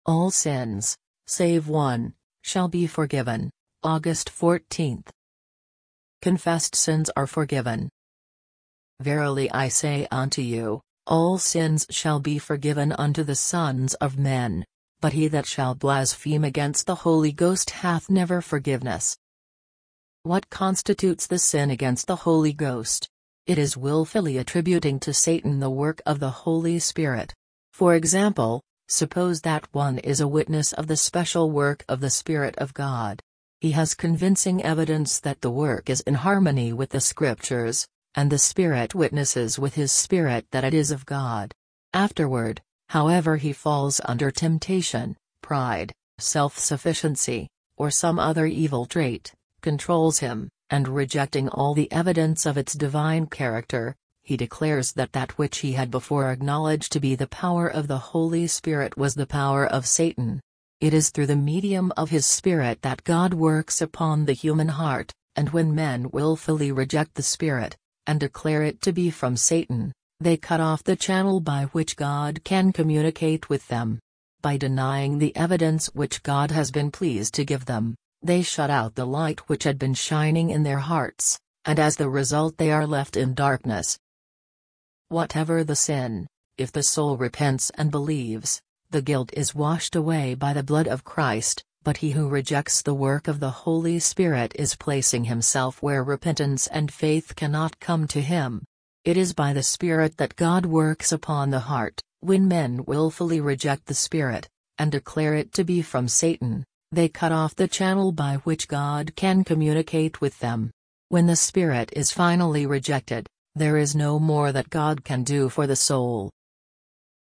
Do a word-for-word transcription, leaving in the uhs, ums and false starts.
All sins, save one, shall be forgiven. August fourteenth. Confessed sins are forgiven. Verily I say unto you, all sins shall be forgiven unto the sons of men, but he that shall blaspheme against the Holy Ghost hath never forgiveness. What constitutes the sin against the Holy Ghost? It is willfully attributing to Satan the work of the Holy Spirit. For example, suppose that one is a witness of the special work of the Spirit of God. He has convincing evidence that the work is in harmony with the Scriptures, and the Spirit witnesses with his spirit that it is of God. Afterward, however, he falls under temptation, pride, self-sufficiency, or some other evil trait, controls him, and rejecting all the evidence of its divine character, he declares that that which he had before acknowledged to be the power of the Holy Spirit was the power of Satan. It is through the medium of his Spirit that God works upon the human heart, and when men willfully reject the Spirit, and declare it to be from Satan, they cut off the channel by which God can communicate with them. By denying the evidence which God has been pleased to give them, they shut out the light which had been shining in their hearts, and as the result they are left in darkness. Whatever the sin, if the soul repents and believes, the guilt is washed away by the blood of Christ, but he who rejects the work of the Holy Spirit is placing himself where repentance and faith cannot come to him. It is by the Spirit that God works upon the heart. When men willfully reject the Spirit, and declare it to be from Satan, they cut off the channel by which God can communicate with them. When the Spirit is finally rejected, there is no more that God can do for the soul.